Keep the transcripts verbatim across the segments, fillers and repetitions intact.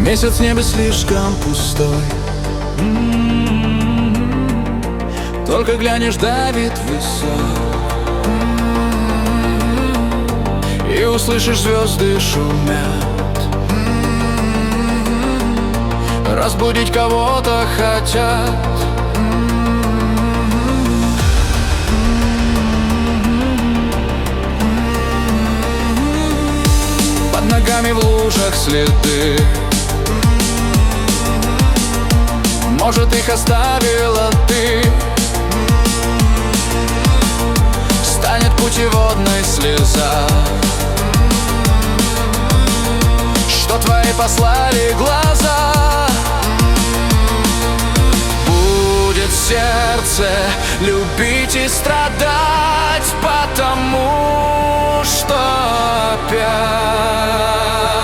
Месяц в небе слишком пустой. М-м-м. Только глянешь, давит высот, м-м-м. И услышишь, звезды шумят, м-м-м. Разбудить кого-то хотят. Под ногами в лужах следы, может, их оставила ты. Станет путеводной слеза, что твои послали глаза. Будет сердце любить и страдать, потому что опять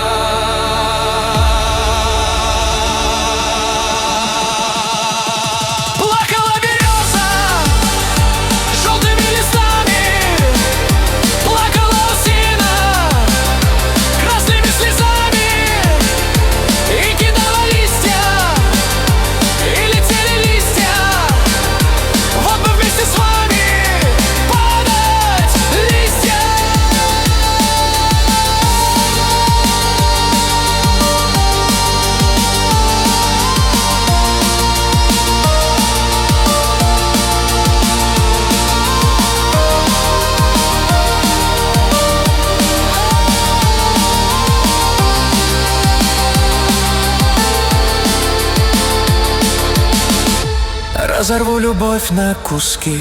разорву любовь на куски.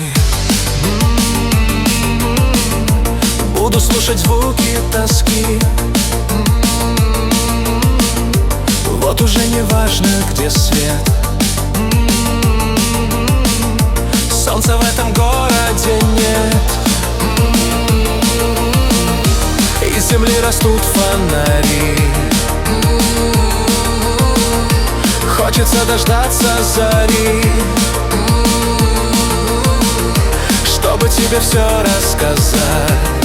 Буду слушать звуки тоски. Вот уже не важно, где свет. Солнца в этом городе нет. Из земли растут фонари. Хочется дождаться зари, чтобы тебе все рассказать.